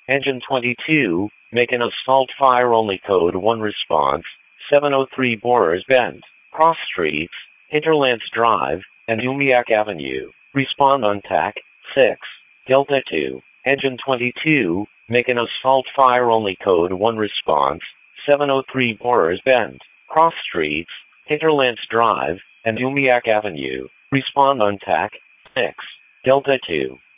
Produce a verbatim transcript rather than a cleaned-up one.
Engine twenty-two, make an assault fire only code one response, seven oh three Borers Bend, Cross Streets, Hinterlands Drive, and Umiak Avenue. Respond on T A C six, Delta two. Engine twenty-two, make an assault fire only code one response, seven oh three Borers Bend, Cross Streets, Hinterlands Drive, and Umiak Avenue. Respond on T A C six, Delta two.